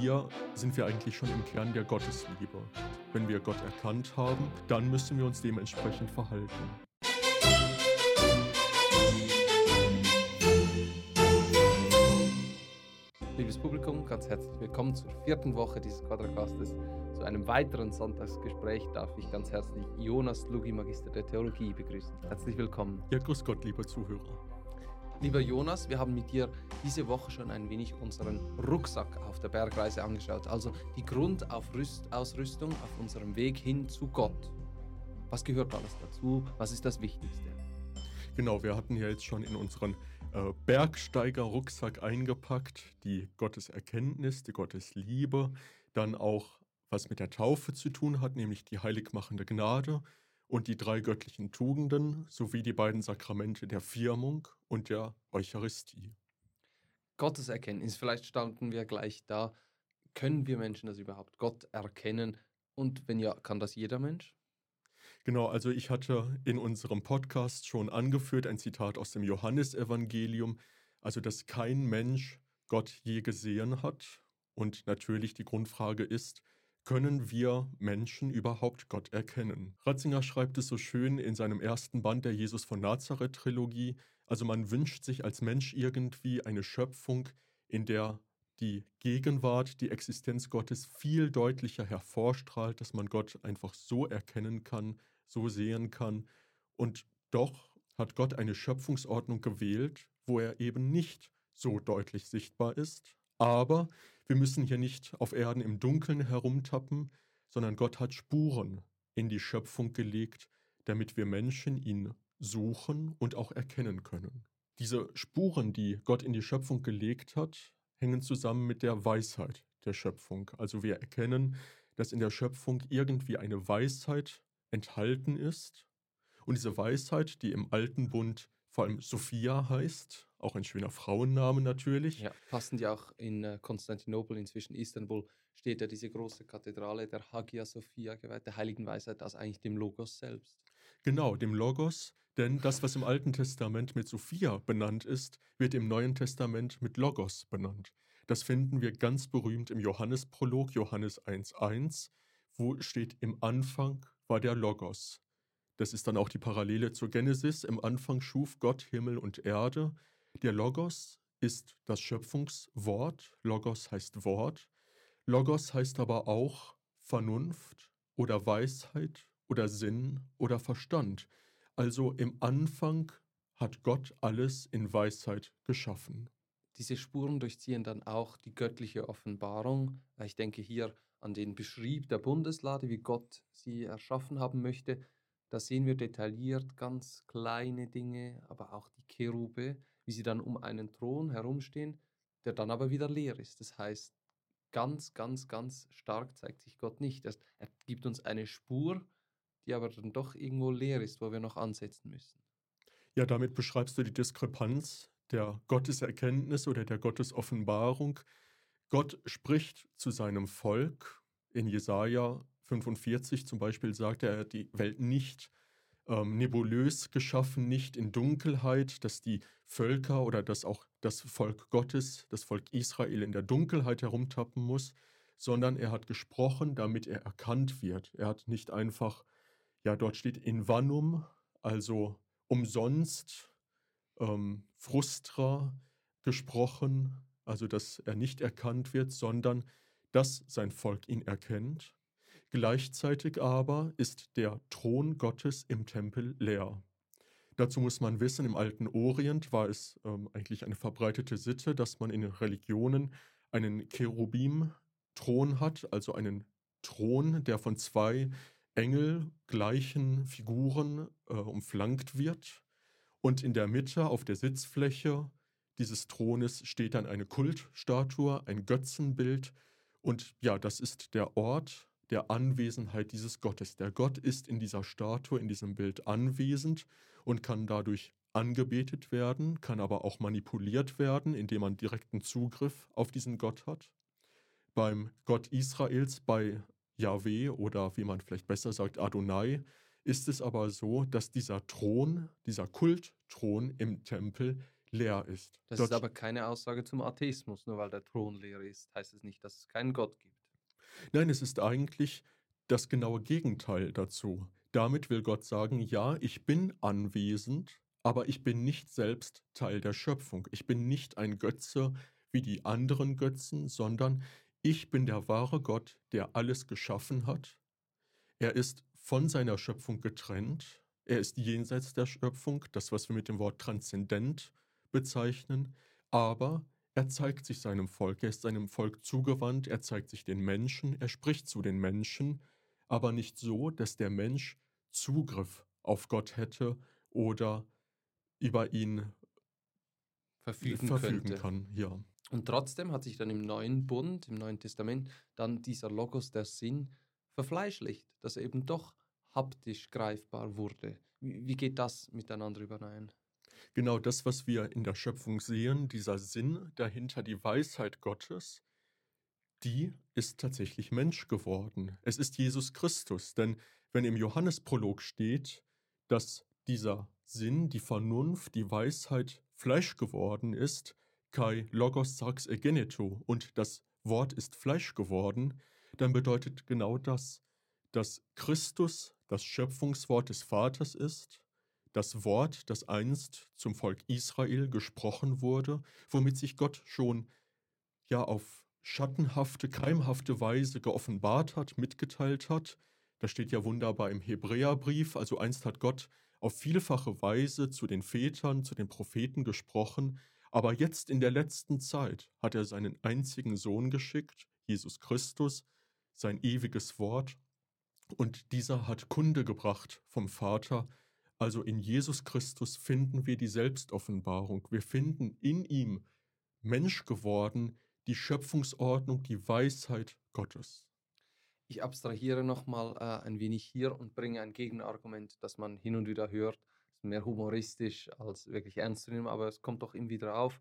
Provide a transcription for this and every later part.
hier sind wir eigentlich schon im Kern der Gottesliebe. Wenn wir Gott erkannt haben, dann müssen wir uns dementsprechend verhalten. Liebes Publikum, ganz herzlich willkommen zur 4. Woche dieses Quadracastes. Zu einem weiteren Sonntagsgespräch darf ich ganz herzlich Jonas Lugi, Magister der Theologie, begrüßen. Herzlich willkommen. Ja, grüß Gott, lieber Zuhörer. Lieber Jonas, wir haben mit dir diese Woche schon ein wenig unseren Rucksack auf der Bergreise angeschaut, also die Grundausrüstung auf unserem Weg hin zu Gott. Was gehört alles dazu? Was ist das Wichtigste? Genau, wir hatten ja jetzt schon in unseren Bergsteiger-Rucksack eingepackt, die Gotteserkenntnis, die Gottesliebe, dann auch was mit der Taufe zu tun hat, nämlich die heiligmachende Gnade und die 3 göttlichen Tugenden sowie die beiden Sakramente der Firmung und der Eucharistie. Gotteserkenntnis, vielleicht starten wir gleich da. Können wir Menschen das überhaupt, Gott erkennen? Und wenn ja, kann das jeder Mensch? Genau, also ich hatte in unserem Podcast schon angeführt, ein Zitat aus dem Johannesevangelium, also dass kein Mensch Gott je gesehen hat. Und natürlich die Grundfrage ist, können wir Menschen überhaupt Gott erkennen? Ratzinger schreibt es so schön in seinem ersten Band der Jesus von Nazareth-Trilogie, also man wünscht sich als Mensch irgendwie eine Schöpfung, in der die Gegenwart, die Existenz Gottes viel deutlicher hervorstrahlt, dass man Gott einfach so erkennen kann, so sehen kann. Und doch hat Gott eine Schöpfungsordnung gewählt, wo er eben nicht so deutlich sichtbar ist. Aber wir müssen hier nicht auf Erden im Dunkeln herumtappen, sondern Gott hat Spuren in die Schöpfung gelegt, damit wir Menschen ihn suchen und auch erkennen können. Diese Spuren, die Gott in die Schöpfung gelegt hat, hängen zusammen mit der Weisheit der Schöpfung. Also wir erkennen, dass in der Schöpfung irgendwie eine Weisheit enthalten ist. Und diese Weisheit, die im Alten Bund vor allem Sophia heißt, auch ein schöner Frauenname natürlich. Ja, passend ja auch in Konstantinopel, inzwischen Istanbul, steht ja diese große Kathedrale der Hagia Sophia geweiht, der Heiligen Weisheit, als eigentlich dem Logos selbst. Genau, dem Logos, denn das, was im Alten Testament mit Sophia benannt ist, wird im Neuen Testament mit Logos benannt. Das finden wir ganz berühmt im Johannesprolog, Johannes 1,1, wo steht, im Anfang war der Logos. Das ist dann auch die Parallele zur Genesis. Im Anfang schuf Gott Himmel und Erde. Der Logos ist das Schöpfungswort. Logos heißt Wort. Logos heißt aber auch Vernunft oder Weisheit oder Sinn oder Verstand. Also im Anfang hat Gott alles in Weisheit geschaffen. Diese Spuren durchziehen dann auch die göttliche Offenbarung. Ich denke hier an den Beschrieb der Bundeslade, wie Gott sie erschaffen haben möchte. Da sehen wir detailliert ganz kleine Dinge, aber auch die Cherube, wie sie dann um einen Thron herumstehen, der dann aber wieder leer ist. Das heißt, ganz, ganz, ganz stark zeigt sich Gott nicht. Er gibt uns eine Spur, die aber dann doch irgendwo leer ist, wo wir noch ansetzen müssen. Ja, damit beschreibst du die Diskrepanz der Gotteserkenntnis oder der Gottesoffenbarung. Gott spricht zu seinem Volk. In Jesaja 45 zum Beispiel sagt er hat die Welt nicht nebulös geschaffen, nicht in Dunkelheit, dass die Völker oder dass auch das Volk Gottes, das Volk Israel in der Dunkelheit herumtappen muss, sondern er hat gesprochen, damit er erkannt wird. Er hat nicht einfach, ja, dort steht in vannum, also umsonst, frustra gesprochen, also dass er nicht erkannt wird, sondern dass sein Volk ihn erkennt. Gleichzeitig aber ist der Thron Gottes im Tempel leer. Dazu muss man wissen, im alten Orient war es eigentlich eine verbreitete Sitte, dass man in den Religionen einen Cherubim-Thron hat, also einen Thron, der von 2 engelgleichen Figuren umflankt wird. Und in der Mitte auf der Sitzfläche dieses Thrones steht dann eine Kultstatue, ein Götzenbild. Und ja, das ist der Ort der Anwesenheit dieses Gottes. Der Gott ist in dieser Statue, in diesem Bild anwesend und kann dadurch angebetet werden, kann aber auch manipuliert werden, indem man direkten Zugriff auf diesen Gott hat. Beim Gott Israels, bei Jahwe oder wie man vielleicht besser sagt Adonai, ist es aber so, dass dieser Thron, dieser Kultthron im Tempel leer ist. Das ist Dort aber keine Aussage zum Atheismus. Nur weil der Thron leer ist, heißt es nicht, dass es keinen Gott gibt. Nein, es ist eigentlich das genaue Gegenteil dazu. Damit will Gott sagen, ja, ich bin anwesend, aber ich bin nicht selbst Teil der Schöpfung. Ich bin nicht ein Götze wie die anderen Götzen, sondern ich bin der wahre Gott, der alles geschaffen hat. Er ist von seiner Schöpfung getrennt. Er ist jenseits der Schöpfung, das, was wir mit dem Wort transzendent bezeichnen. Aber er zeigt sich seinem Volk. Er ist seinem Volk zugewandt. Er zeigt sich den Menschen. Er spricht zu den Menschen, aber nicht so, dass der Mensch Zugriff auf Gott hätte oder über ihn Verfügen verfügen könnte. kann. Ja. Und trotzdem hat sich dann im Neuen Bund, im Neuen Testament, dann dieser Logos, der Sinn, verfleischlicht, dass er eben doch haptisch greifbar wurde. Wie geht das miteinander überein? Genau das, was wir in der Schöpfung sehen, dieser Sinn dahinter, die Weisheit Gottes, die ist tatsächlich Mensch geworden. Es ist Jesus Christus, denn wenn im Johannesprolog steht, dass dieser Sinn, die Vernunft, die Weisheit Fleisch geworden ist, kai logos sarx egeneto, und das Wort ist Fleisch geworden, dann bedeutet genau das, dass Christus das Schöpfungswort des Vaters ist, das Wort, das einst zum Volk Israel gesprochen wurde, womit sich Gott schon ja auf schattenhafte, keimhafte Weise geoffenbart hat, mitgeteilt hat. Das steht ja wunderbar im Hebräerbrief. Also einst hat Gott auf vielfache Weise zu den Vätern, zu den Propheten gesprochen, aber jetzt in der letzten Zeit hat er seinen einzigen Sohn geschickt, Jesus Christus, sein ewiges Wort, und dieser hat Kunde gebracht vom Vater. Also in Jesus Christus finden wir die Selbstoffenbarung. Wir finden in ihm Mensch geworden, die Schöpfungsordnung, die Weisheit Gottes. Ich abstrahiere nochmal ein wenig hier und bringe ein Gegenargument, das man hin und wieder hört. Ist mehr humoristisch als wirklich ernst zu nehmen, aber es kommt doch immer wieder auf.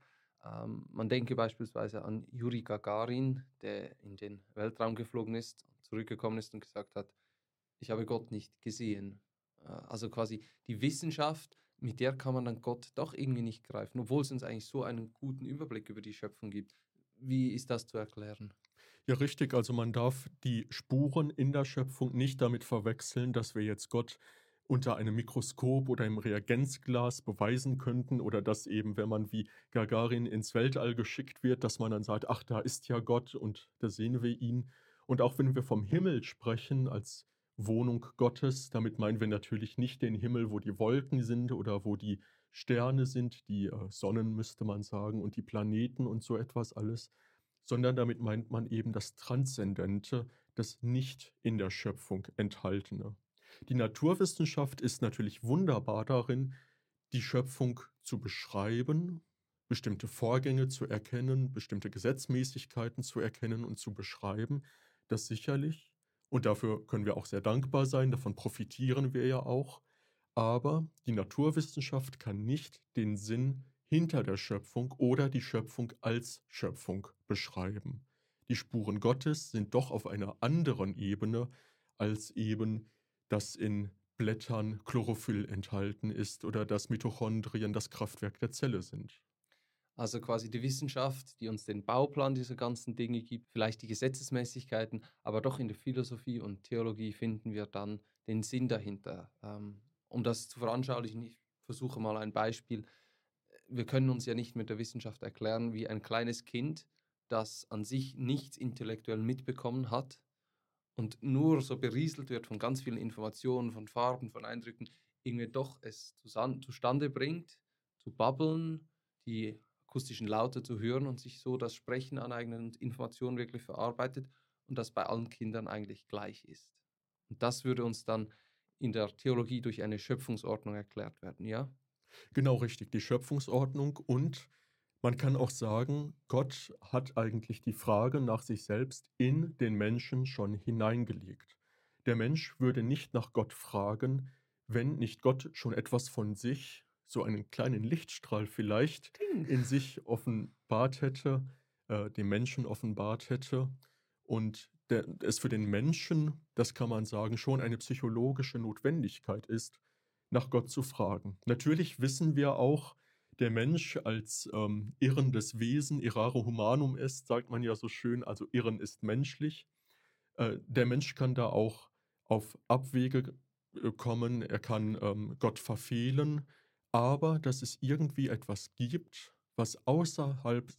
Man denke beispielsweise an Juri Gagarin, der in den Weltraum geflogen ist, zurückgekommen ist und gesagt hat, ich habe Gott nicht gesehen. Also quasi die Wissenschaft, mit der kann man dann Gott doch irgendwie nicht greifen, obwohl es uns eigentlich so einen guten Überblick über die Schöpfung gibt. Wie ist das zu erklären? Ja, richtig. Also man darf die Spuren in der Schöpfung nicht damit verwechseln, dass wir jetzt Gott unter einem Mikroskop oder im Reagenzglas beweisen könnten oder dass eben, wenn man wie Gagarin ins Weltall geschickt wird, dass man dann sagt, ach, da ist ja Gott und da sehen wir ihn. Und auch wenn wir vom Himmel sprechen als Wohnung Gottes, damit meinen wir natürlich nicht den Himmel, wo die Wolken sind oder wo die Sterne sind, die Sonnen müsste man sagen und die Planeten und so etwas alles, sondern damit meint man eben das Transzendente, das nicht in der Schöpfung enthaltene. Die Naturwissenschaft ist natürlich wunderbar darin, die Schöpfung zu beschreiben, bestimmte Vorgänge zu erkennen, bestimmte Gesetzmäßigkeiten zu erkennen und zu beschreiben. Das sicherlich. Und dafür können wir auch sehr dankbar sein, davon profitieren wir ja auch. Aber die Naturwissenschaft kann nicht den Sinn hinter der Schöpfung oder die Schöpfung als Schöpfung beschreiben. Die Spuren Gottes sind doch auf einer anderen Ebene als eben das in Blättern Chlorophyll enthalten ist oder dass Mitochondrien das Kraftwerk der Zelle sind. Also quasi die Wissenschaft, die uns den Bauplan dieser ganzen Dinge gibt, vielleicht die Gesetzesmäßigkeiten, aber doch in der Philosophie und Theologie finden wir dann den Sinn dahinter. Um das zu veranschaulichen, ich versuche mal ein Beispiel. Wir können uns ja nicht mit der Wissenschaft erklären, wie ein kleines Kind, das an sich nichts intellektuell mitbekommen hat und nur so berieselt wird von ganz vielen Informationen, von Farben, von Eindrücken, irgendwie doch es zustande bringt, zu babbeln, die akustischen Laute zu hören und sich so das Sprechen aneignen und Informationen wirklich verarbeitet und das bei allen Kindern eigentlich gleich ist. Und das würde uns dann in der Theologie durch eine Schöpfungsordnung erklärt werden, ja? Genau richtig, die Schöpfungsordnung, und man kann auch sagen, Gott hat eigentlich die Frage nach sich selbst in den Menschen schon hineingelegt. Der Mensch würde nicht nach Gott fragen, wenn nicht Gott schon etwas von sich, so einen kleinen Lichtstrahl vielleicht, Ding. in sich offenbart hätte, dem Menschen offenbart hätte. Und es für den Menschen, das kann man sagen, schon eine psychologische Notwendigkeit ist, nach Gott zu fragen. Natürlich wissen wir auch, der Mensch als irrendes Wesen, irrare humanum est, sagt man ja so schön, also Irren ist menschlich. Der Mensch kann da auch auf Abwege kommen, er kann Gott verfehlen, aber dass es irgendwie etwas gibt, was außerhalb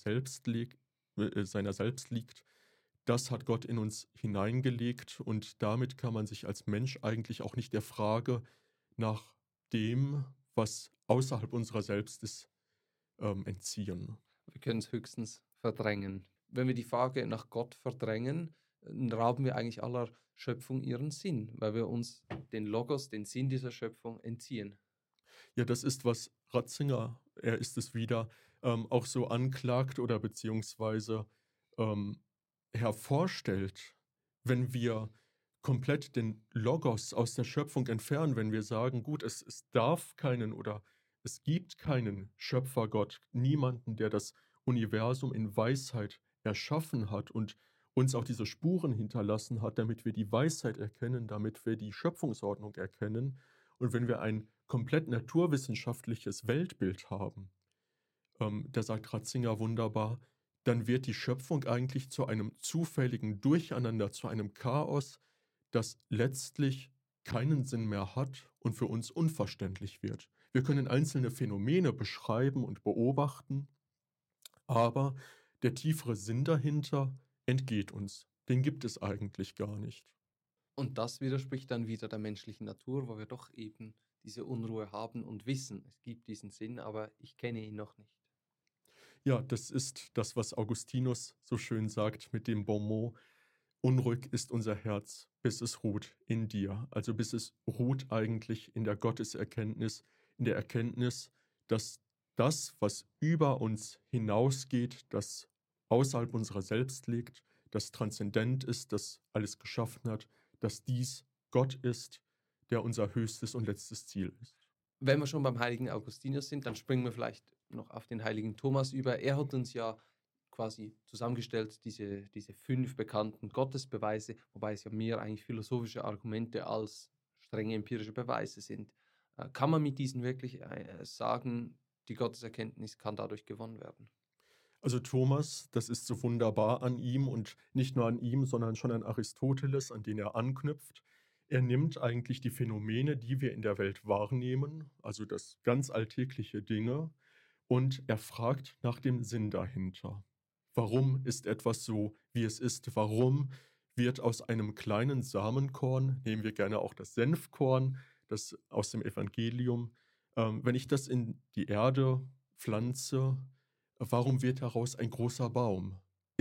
seiner selbst liegt, das hat Gott in uns hineingelegt und damit kann man sich als Mensch eigentlich auch nicht der Frage nach dem, was außerhalb unserer selbst ist, entziehen. Wir können es höchstens verdrängen. Wenn wir die Frage nach Gott verdrängen, rauben wir eigentlich aller Schöpfung ihren Sinn, weil wir uns den Logos, den Sinn dieser Schöpfung entziehen. Ja, das ist, was Ratzinger, er ist es wieder, auch so anklagt oder beziehungsweise ähm, hervorstellt, wenn wir komplett den Logos aus der Schöpfung entfernen, wenn wir sagen, gut, es darf keinen oder es gibt keinen Schöpfergott, niemanden, der das Universum in Weisheit erschaffen hat und uns auch diese Spuren hinterlassen hat, damit wir die Weisheit erkennen, damit wir die Schöpfungsordnung erkennen. Und wenn wir ein komplett naturwissenschaftliches Weltbild haben, da sagt Ratzinger wunderbar, dann wird die Schöpfung eigentlich zu einem zufälligen Durcheinander, zu einem Chaos, das letztlich keinen Sinn mehr hat und für uns unverständlich wird. Wir können einzelne Phänomene beschreiben und beobachten, aber der tiefere Sinn dahinter entgeht uns. Den gibt es eigentlich gar nicht. Und das widerspricht dann wieder der menschlichen Natur, wo wir doch eben diese Unruhe haben und wissen, es gibt diesen Sinn, aber ich kenne ihn noch nicht. Ja, das ist das, was Augustinus so schön sagt mit dem Bonmot: Unruhig ist unser Herz, bis es ruht in dir. Also bis es ruht eigentlich in der Gotteserkenntnis, in der Erkenntnis, dass das, was über uns hinausgeht, das außerhalb unserer selbst liegt, das transzendent ist, das alles geschaffen hat, dass dies Gott ist, der unser höchstes und letztes Ziel ist. Wenn wir schon beim heiligen Augustinus sind, dann springen wir vielleicht noch auf den heiligen Thomas über. Er hat uns ja quasi zusammengestellt, diese 5 bekannten Gottesbeweise, wobei es ja mehr eigentlich philosophische Argumente als strenge empirische Beweise sind. Kann man mit diesen wirklich sagen, die Gotteserkenntnis kann dadurch gewonnen werden? Also Thomas, das ist so wunderbar an ihm und nicht nur an ihm, sondern schon an Aristoteles, an den er anknüpft. Er nimmt eigentlich die Phänomene, die wir in der Welt wahrnehmen, also das ganz alltägliche Dinge, und er fragt nach dem Sinn dahinter. Warum ist etwas so, wie es ist? Warum wird aus einem kleinen Samenkorn, nehmen wir gerne auch das Senfkorn, das aus dem Evangelium, wenn ich das in die Erde pflanze, warum wird daraus ein großer Baum?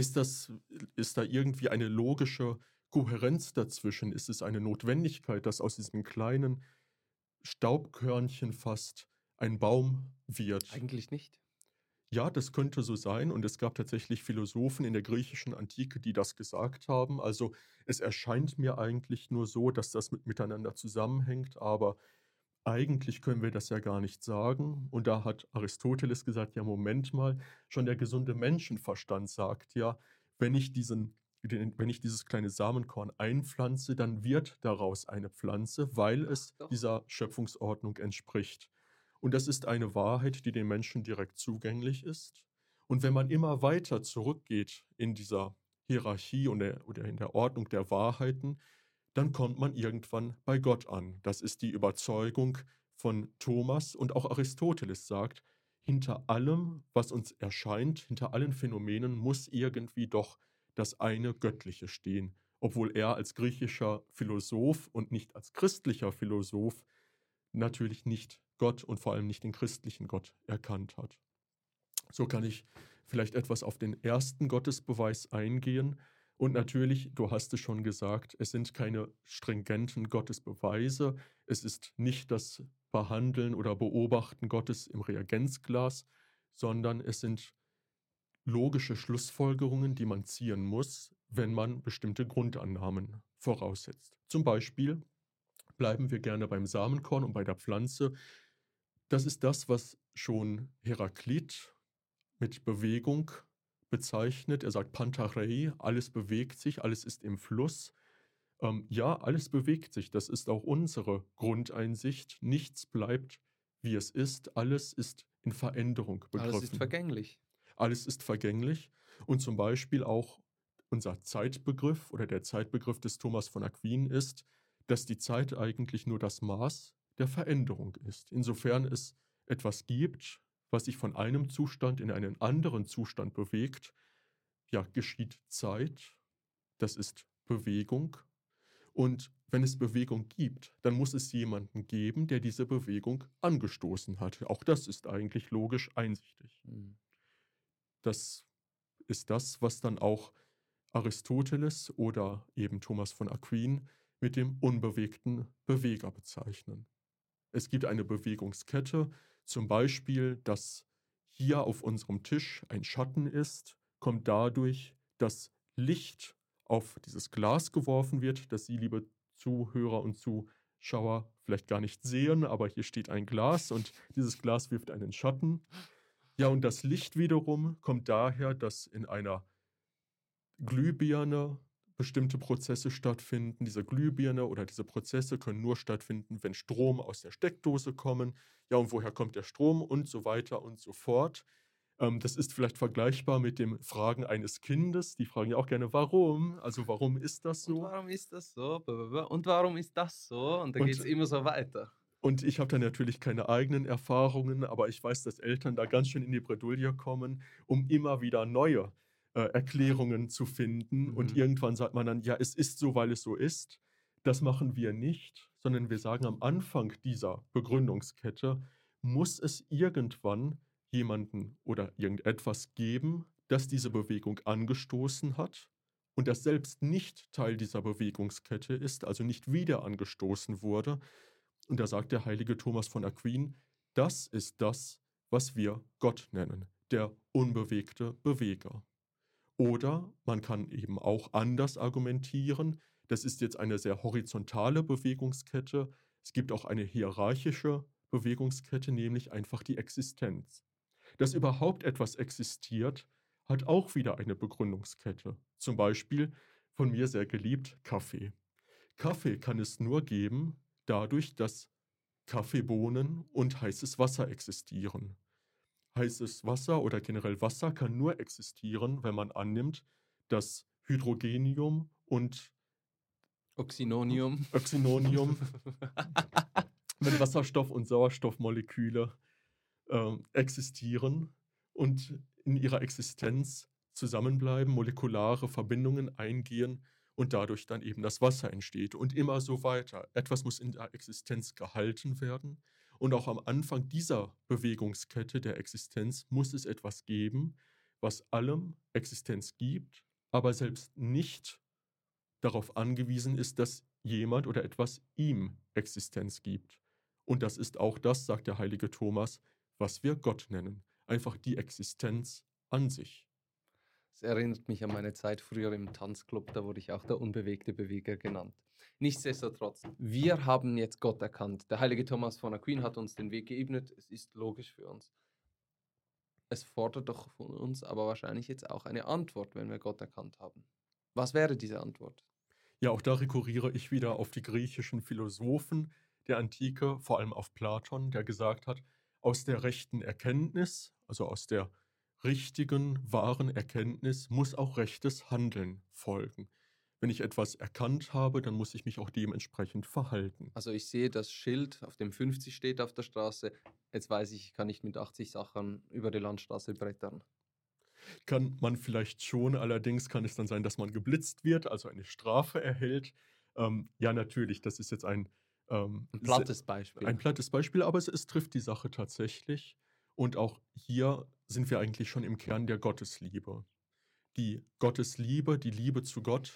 Ist da irgendwie eine logische Kohärenz dazwischen? Ist es eine Notwendigkeit, dass aus diesem kleinen Staubkörnchen fast ein Baum wird? Eigentlich nicht. Ja, das könnte so sein und es gab tatsächlich Philosophen in der griechischen Antike, die das gesagt haben. Also, es erscheint mir eigentlich nur so, dass das miteinander zusammenhängt, aber eigentlich können wir das ja gar nicht sagen. Und da hat Aristoteles gesagt: „Ja, Moment mal, schon der gesunde Menschenverstand sagt ja, wenn ich dieses kleine Samenkorn einpflanze, dann wird daraus eine Pflanze, weil Ach es doch. dieser Schöpfungsordnung entspricht.“ Und das ist eine Wahrheit, die den Menschen direkt zugänglich ist. Und wenn man immer weiter zurückgeht in dieser Hierarchie oder in der Ordnung der Wahrheiten, dann kommt man irgendwann bei Gott an. Das ist die Überzeugung von Thomas und auch Aristoteles sagt, hinter allem, was uns erscheint, hinter allen Phänomenen muss irgendwie doch das eine Göttliche stehen, obwohl er als griechischer Philosoph und nicht als christlicher Philosoph natürlich nicht Gott und vor allem nicht den christlichen Gott erkannt hat. So kann ich vielleicht etwas auf den ersten Gottesbeweis eingehen. Und natürlich, du hast es schon gesagt, es sind keine stringenten Gottesbeweise. Es ist nicht das Behandeln oder Beobachten Gottes im Reagenzglas, sondern es sind logische Schlussfolgerungen, die man ziehen muss, wenn man bestimmte Grundannahmen voraussetzt. Zum Beispiel bleiben wir gerne beim Samenkorn und bei der Pflanze. Das ist das, was schon Heraklit mit Bewegung bezeichnet. Er sagt Pantarei, alles bewegt sich, alles ist im Fluss. Ja, alles bewegt sich, das ist auch unsere Grundeinsicht. Nichts bleibt, wie es ist. Alles ist in Veränderung Alles ist begriffen. vergänglich. Alles ist vergänglich und zum Beispiel auch unser Zeitbegriff oder der Zeitbegriff des Thomas von Aquin ist, dass die Zeit eigentlich nur das Maß der Veränderung ist. Insofern es etwas gibt, was sich von einem Zustand in einen anderen Zustand bewegt, ja, geschieht Zeit, das ist Bewegung. Und wenn es Bewegung gibt, dann muss es jemanden geben, der diese Bewegung angestoßen hat. Auch das ist eigentlich logisch einsichtig. Mhm. Das ist das, was dann auch Aristoteles oder eben Thomas von Aquin mit dem unbewegten Beweger bezeichnen. Es gibt eine Bewegungskette, zum Beispiel, dass hier auf unserem Tisch ein Schatten ist, kommt dadurch, dass Licht auf dieses Glas geworfen wird, das Sie, liebe Zuhörer und Zuschauer, vielleicht gar nicht sehen, aber hier steht ein Glas und dieses Glas wirft einen Schatten. Ja, und das Licht wiederum kommt daher, dass in einer Glühbirne bestimmte Prozesse stattfinden. Diese Glühbirne oder diese Prozesse können nur stattfinden, wenn Strom aus der Steckdose kommen. Ja, und woher kommt der Strom und so weiter und so fort. Das ist vielleicht vergleichbar mit dem Fragen eines Kindes. Die fragen ja auch gerne, warum? Also warum ist das Und so? warum ist das so? Und warum ist das so? Und dann geht es Und, immer so weiter. und ich habe da natürlich keine eigenen Erfahrungen, aber ich weiß, dass Eltern da ganz schön in die Bredouille kommen, um immer wieder neue Erklärungen zu finden. Und Mhm. irgendwann sagt man dann, ja, es ist so, weil es so ist. Das machen wir nicht, sondern wir sagen, am Anfang dieser Begründungskette muss es irgendwann jemanden oder irgendetwas geben, das diese Bewegung angestoßen hat und das selbst nicht Teil dieser Bewegungskette ist, also nicht wieder angestoßen wurde. Und da sagt der heilige Thomas von Aquin, das ist das, was wir Gott nennen, der unbewegte Beweger. Oder man kann eben auch anders argumentieren. Das ist jetzt eine sehr horizontale Bewegungskette. Es gibt auch eine hierarchische Bewegungskette, nämlich einfach die Existenz. Dass überhaupt etwas existiert, hat auch wieder eine Begründungskette. Zum Beispiel von mir sehr geliebt Kaffee. Kaffee kann es nur geben, dadurch, dass Kaffeebohnen und heißes Wasser existieren. Heißes Wasser oder generell Wasser kann nur existieren, wenn man annimmt, dass Hydrogenium und Oxynonium. Oxynonium, wenn Wasserstoff und Sauerstoffmoleküle existieren und in ihrer Existenz zusammenbleiben, molekulare Verbindungen eingehen und dadurch dann eben das Wasser entsteht und immer so weiter. Etwas muss in der Existenz gehalten werden und auch am Anfang dieser Bewegungskette der Existenz muss es etwas geben, was allem Existenz gibt, aber selbst nicht darauf angewiesen ist, dass jemand oder etwas ihm Existenz gibt. Und das ist auch das, sagt der heilige Thomas, was wir Gott nennen. Einfach die Existenz an sich. Es erinnert mich an meine Zeit früher im Tanzclub, da wurde ich auch der unbewegte Beweger genannt. Nichtsdestotrotz, wir haben jetzt Gott erkannt. Der heilige Thomas von Aquin hat uns den Weg geebnet. Es ist logisch für uns. Es fordert doch von uns aber wahrscheinlich jetzt auch eine Antwort, wenn wir Gott erkannt haben. Was wäre diese Antwort? Ja, auch da rekurriere ich wieder auf die griechischen Philosophen der Antike, vor allem auf Platon, der gesagt hat, aus der rechten Erkenntnis, also aus der richtigen, wahren Erkenntnis, muss auch rechtes Handeln folgen. Wenn ich etwas erkannt habe, dann muss ich mich auch dementsprechend verhalten. Also ich sehe das Schild, auf dem 50 steht auf der Straße. Jetzt weiß ich, ich kann nicht mit 80 Sachen über die Landstraße brettern. Kann man vielleicht schon, allerdings kann es dann sein, dass man geblitzt wird, also eine Strafe erhält. Ja, natürlich, das ist jetzt Ein ähm, plattes Beispiel. ein plattes Beispiel, aber es trifft die Sache tatsächlich. Und auch hier sind wir eigentlich schon im Kern der Gottesliebe. Die Gottesliebe, die Liebe zu Gott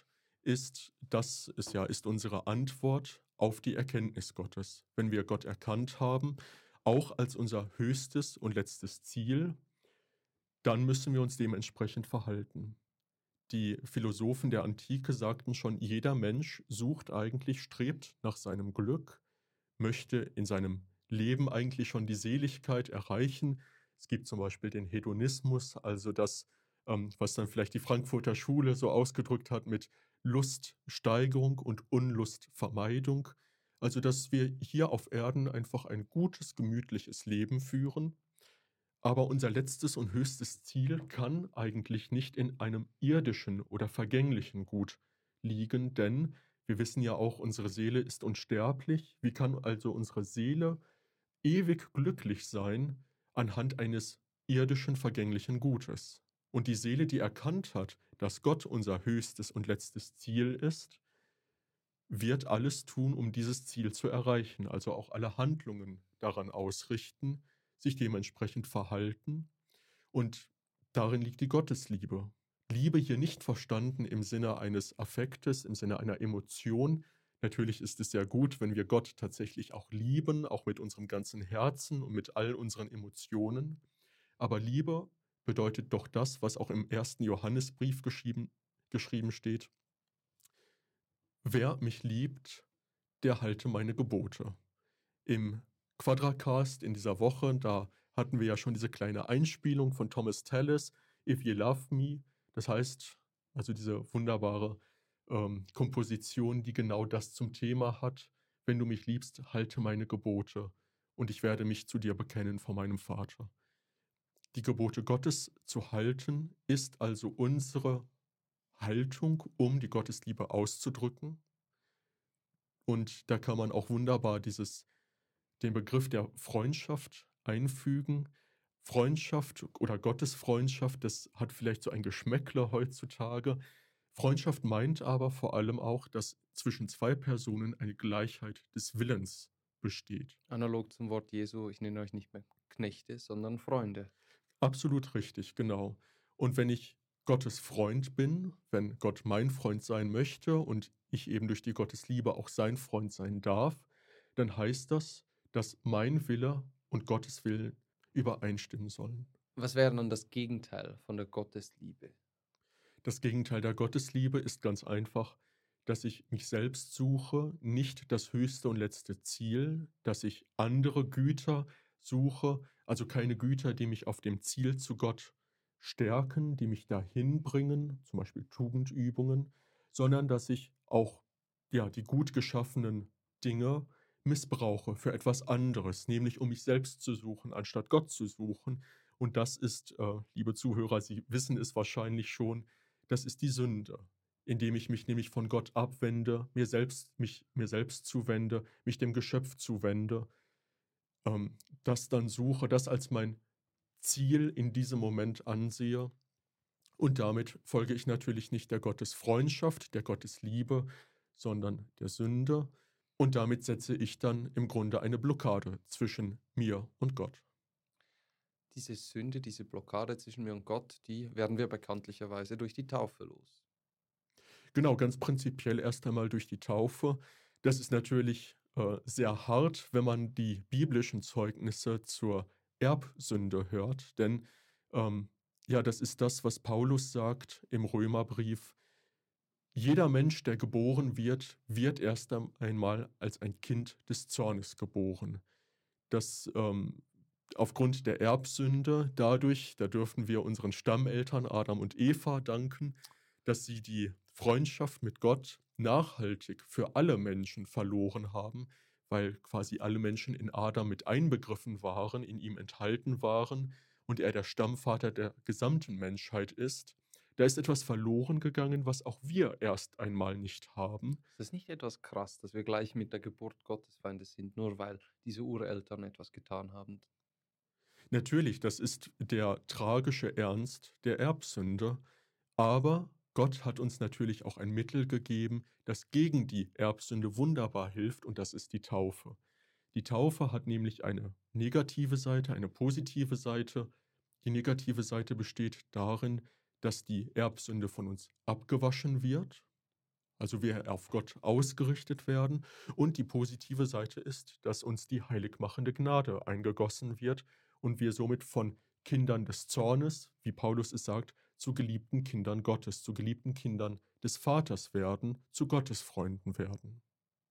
ist unsere Antwort auf die Erkenntnis Gottes. Wenn wir Gott erkannt haben, auch als unser höchstes und letztes Ziel, dann müssen wir uns dementsprechend verhalten. Die Philosophen der Antike sagten schon, jeder Mensch sucht eigentlich, strebt nach seinem Glück, möchte in seinem Leben eigentlich schon die Seligkeit erreichen. Es gibt zum Beispiel den Hedonismus, also das, was dann vielleicht die Frankfurter Schule so ausgedrückt hat mit Luststeigerung und Unlustvermeidung. Also, dass wir hier auf Erden einfach ein gutes, gemütliches Leben führen, aber unser letztes und höchstes Ziel kann eigentlich nicht in einem irdischen oder vergänglichen Gut liegen, denn wir wissen ja auch, unsere Seele ist unsterblich. Wie kann also unsere Seele ewig glücklich sein anhand eines irdischen, vergänglichen Gutes? Und die Seele, die erkannt hat, dass Gott unser höchstes und letztes Ziel ist, wird alles tun, um dieses Ziel zu erreichen, also auch alle Handlungen daran ausrichten, sich dementsprechend verhalten. Und darin liegt die Gottesliebe. Liebe hier nicht verstanden im Sinne eines Affektes, im Sinne einer Emotion. Natürlich ist es sehr gut, wenn wir Gott tatsächlich auch lieben, auch mit unserem ganzen Herzen und mit all unseren Emotionen. Aber Liebe bedeutet doch das, was auch im ersten Johannesbrief geschrieben steht: Wer mich liebt, der halte meine Gebote. Im Quadracast in dieser Woche, da hatten wir ja schon diese kleine Einspielung von Thomas Tallis, „If You Love Me“. Das heißt, also diese wunderbare, Komposition, die genau das zum Thema hat: „Wenn du mich liebst, halte meine Gebote, und ich werde mich zu dir bekennen vor meinem Vater.“ Die Gebote Gottes zu halten, ist also unsere Haltung, um die Gottesliebe auszudrücken. Und da kann man auch wunderbar den Begriff der Freundschaft einfügen. Freundschaft oder Gottesfreundschaft, das hat vielleicht so ein Geschmäckle heutzutage. Freundschaft meint aber vor allem auch, dass zwischen 2 Personen eine Gleichheit des Willens besteht. Analog zum Wort Jesu, ich nenne euch nicht mehr Knechte, sondern Freunde. Absolut richtig, genau. Und wenn ich Gottes Freund bin, wenn Gott mein Freund sein möchte und ich eben durch die Gottesliebe auch sein Freund sein darf, dann heißt das, dass mein Wille und Gottes Willen übereinstimmen sollen. Was wäre dann das Gegenteil von der Gottesliebe? Das Gegenteil der Gottesliebe ist ganz einfach, dass ich mich selbst suche, nicht das höchste und letzte Ziel, dass ich andere Güter suche, also keine Güter, die mich auf dem Ziel zu Gott stärken, die mich dahin bringen, zum Beispiel Tugendübungen, sondern dass ich auch, ja, die gut geschaffenen Dinge missbrauche für etwas anderes, nämlich um mich selbst zu suchen, anstatt Gott zu suchen. Und das ist, liebe Zuhörer, Sie wissen es wahrscheinlich schon, das ist die Sünde, indem ich mich nämlich von Gott abwende, mir selbst zuwende, mich dem Geschöpf zuwende, das dann suche, das als mein Ziel in diesem Moment ansehe. Und damit folge ich natürlich nicht der Gottesfreundschaft, der Gottesliebe, sondern der Sünde. Und damit setze ich dann im Grunde eine Blockade zwischen mir und Gott. Diese Sünde, diese Blockade zwischen mir und Gott, die werden wir bekanntlicherweise durch die Taufe los. Genau, ganz prinzipiell erst einmal durch die Taufe. Das ist natürlich, sehr hart, wenn man die biblischen Zeugnisse zur Erbsünde hört, denn, ja, das ist das, was Paulus sagt im Römerbrief: „Jeder Mensch, der geboren wird, wird erst einmal als ein Kind des Zornes geboren.“ Das, aufgrund der Erbsünde, da dürfen wir unseren Stammeltern Adam und Eva danken, dass sie die Freundschaft mit Gott nachhaltig für alle Menschen verloren haben, weil quasi alle Menschen in Adam mit einbegriffen waren, in ihm enthalten waren und er der Stammvater der gesamten Menschheit ist. Da ist etwas verloren gegangen, was auch wir erst einmal nicht haben. Ist das nicht etwas krass, dass wir gleich mit der Geburt Gottesfeinde sind, nur weil diese Ureltern etwas getan haben? Natürlich, das ist der tragische Ernst der Erbsünde, aber Gott hat uns natürlich auch ein Mittel gegeben, das gegen die Erbsünde wunderbar hilft, und das ist die Taufe. Die Taufe hat nämlich eine negative Seite, eine positive Seite. Die negative Seite besteht darin, dass die Erbsünde von uns abgewaschen wird, also wir auf Gott ausgerichtet werden. Und die positive Seite ist, dass uns die heiligmachende Gnade eingegossen wird und wir somit von Kindern des Zornes, wie Paulus es sagt, zu geliebten Kindern Gottes, zu geliebten Kindern des Vaters werden, zu Gottesfreunden werden.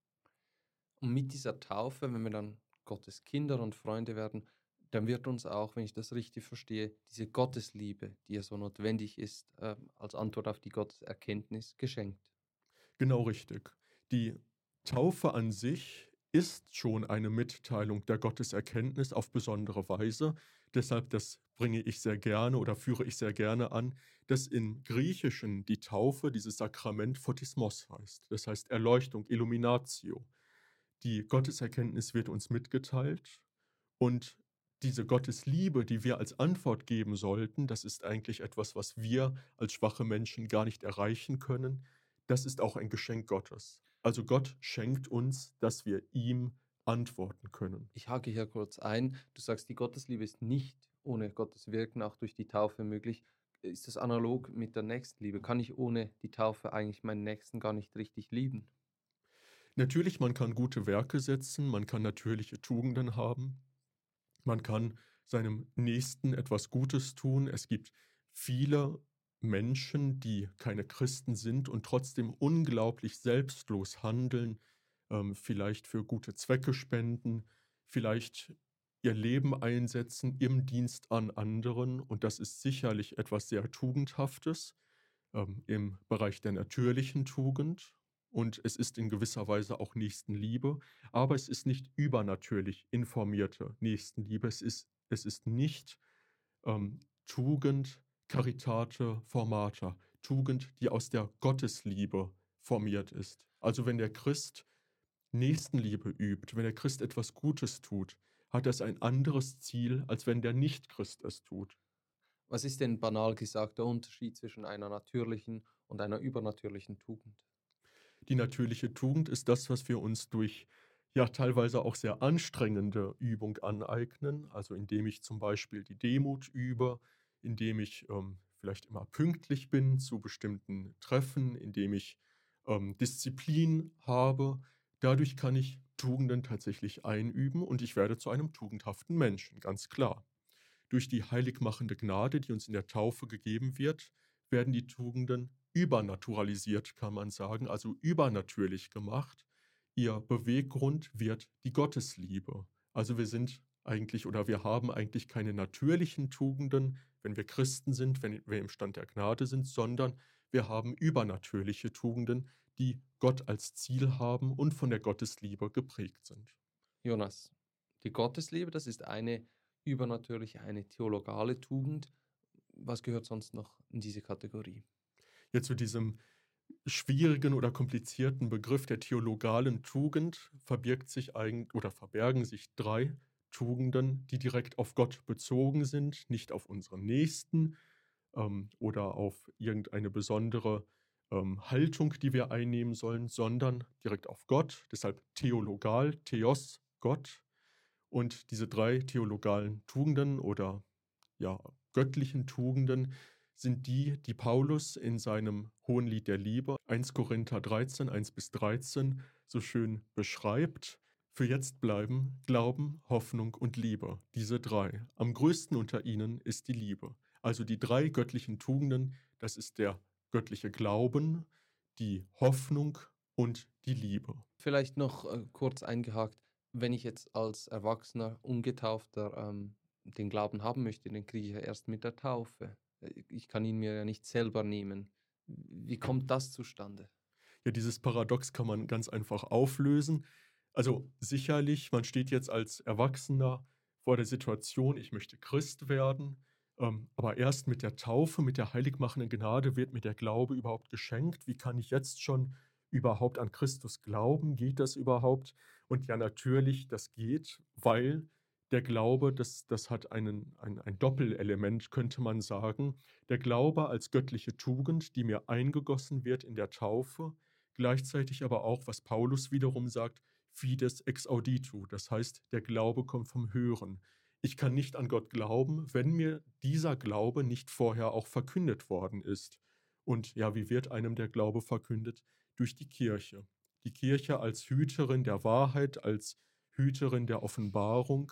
Und mit dieser Taufe, wenn wir dann Gottes Kinder und Freunde werden, dann wird uns auch, wenn ich das richtig verstehe, diese Gottesliebe, die ja so notwendig ist, als Antwort auf die Gotteserkenntnis, geschenkt. Genau richtig. Die Taufe an sich ist schon eine Mitteilung der Gotteserkenntnis auf besondere Weise. Deshalb, das bringe ich sehr gerne oder führe ich sehr gerne an, dass im Griechischen die Taufe dieses Sakrament Photismos heißt. Das heißt Erleuchtung, Illuminatio. Die Gotteserkenntnis wird uns mitgeteilt und diese Gottesliebe, die wir als Antwort geben sollten, das ist eigentlich etwas, was wir als schwache Menschen gar nicht erreichen können. Das ist auch ein Geschenk Gottes. Also Gott schenkt uns, dass wir ihm antworten können. Ich hake hier kurz ein. Du sagst, die Gottesliebe ist nicht ohne Gottes Wirken auch durch die Taufe möglich. Ist das analog mit der Nächstenliebe? Kann ich ohne die Taufe eigentlich meinen Nächsten gar nicht richtig lieben? Natürlich, man kann gute Werke setzen, man kann natürliche Tugenden haben, man kann seinem Nächsten etwas Gutes tun. Es gibt viele Menschen, die keine Christen sind und trotzdem unglaublich selbstlos handeln, vielleicht für gute Zwecke spenden, vielleicht ihr Leben einsetzen im Dienst an anderen. Und das ist sicherlich etwas sehr Tugendhaftes im Bereich der natürlichen Tugend. Und es ist in gewisser Weise auch Nächstenliebe, aber es ist nicht übernatürlich informierte Nächstenliebe. Es ist nicht Tugend, Caritate, Formata, Tugend, die aus der Gottesliebe formiert ist. Also wenn der Christ Nächstenliebe übt, wenn der Christ etwas Gutes tut, hat das ein anderes Ziel, als wenn der Nichtchrist es tut. Was ist denn banal gesagt der Unterschied zwischen einer natürlichen und einer übernatürlichen Tugend? Die natürliche Tugend ist das, was wir uns durch ja teilweise auch sehr anstrengende Übung aneignen, also indem ich zum Beispiel die Demut übe, indem ich vielleicht immer pünktlich bin zu bestimmten Treffen, indem ich Disziplin habe. Dadurch kann ich Tugenden tatsächlich einüben und ich werde zu einem tugendhaften Menschen, ganz klar. Durch die heiligmachende Gnade, die uns in der Taufe gegeben wird, werden die Tugenden übernaturalisiert, kann man sagen, also übernatürlich gemacht. Ihr Beweggrund wird die Gottesliebe. Also wir sind eigentlich oder wir haben eigentlich keine natürlichen Tugenden, wenn wir Christen sind, wenn wir im Stand der Gnade sind, sondern wir haben übernatürliche Tugenden, die Gott als Ziel haben und von der Gottesliebe geprägt sind. Jonas, die Gottesliebe, das ist eine übernatürliche, eine theologale Tugend. Was gehört sonst noch in diese Kategorie? Jetzt zu diesem schwierigen oder komplizierten Begriff der theologalen Tugend verbirgt sich eigentlich oder verbergen sich drei Tugenden, die direkt auf Gott bezogen sind, nicht auf unseren Nächsten oder auf irgendeine besondere Haltung, die wir einnehmen sollen, sondern direkt auf Gott. Deshalb theologal, Theos, Gott. Und diese drei theologalen Tugenden oder ja, göttlichen Tugenden sind die, die Paulus in seinem Hohenlied der Liebe 1 Korinther 13, 1-13 so schön beschreibt. Für jetzt bleiben Glauben, Hoffnung und Liebe, diese drei. Am größten unter ihnen ist die Liebe. Also die drei göttlichen Tugenden, das ist der göttliche Glauben, die Hoffnung und die Liebe. Vielleicht noch kurz eingehakt, wenn ich jetzt als Erwachsener, Ungetaufter den Glauben haben möchte, den kriege ich ja erst mit der Taufe. Ich kann ihn mir ja nicht selber nehmen. Wie kommt das zustande? Ja, dieses Paradox kann man ganz einfach auflösen. Also sicherlich, man steht jetzt als Erwachsener vor der Situation, ich möchte Christ werden, aber erst mit der Taufe, mit der heiligmachenden Gnade wird mir der Glaube überhaupt geschenkt. Wie kann ich jetzt schon überhaupt an Christus glauben? Geht das überhaupt? Und ja, natürlich, das geht, weil der Glaube, das hat ein Doppelelement, könnte man sagen. Der Glaube als göttliche Tugend, die mir eingegossen wird in der Taufe, gleichzeitig aber auch, was Paulus wiederum sagt, fides ex auditu, das heißt, der Glaube kommt vom Hören. Ich kann nicht an Gott glauben, wenn mir dieser Glaube nicht vorher auch verkündet worden ist. Und ja, wie wird einem der Glaube verkündet? Durch die Kirche. Die Kirche als Hüterin der Wahrheit, als Hüterin der Offenbarung,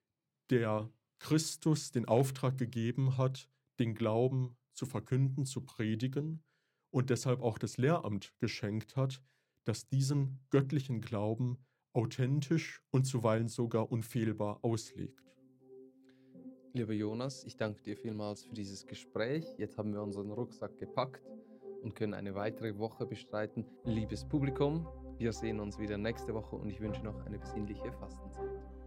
der Christus den Auftrag gegeben hat, den Glauben zu verkünden, zu predigen und deshalb auch das Lehramt geschenkt hat, das diesen göttlichen Glauben authentisch und zuweilen sogar unfehlbar auslegt. Lieber Jonas, ich danke dir vielmals für dieses Gespräch. Jetzt haben wir unseren Rucksack gepackt und können eine weitere Woche bestreiten. Liebes Publikum, Wir sehen uns wieder nächste Woche und ich wünsche noch eine besinnliche Fastenzeit.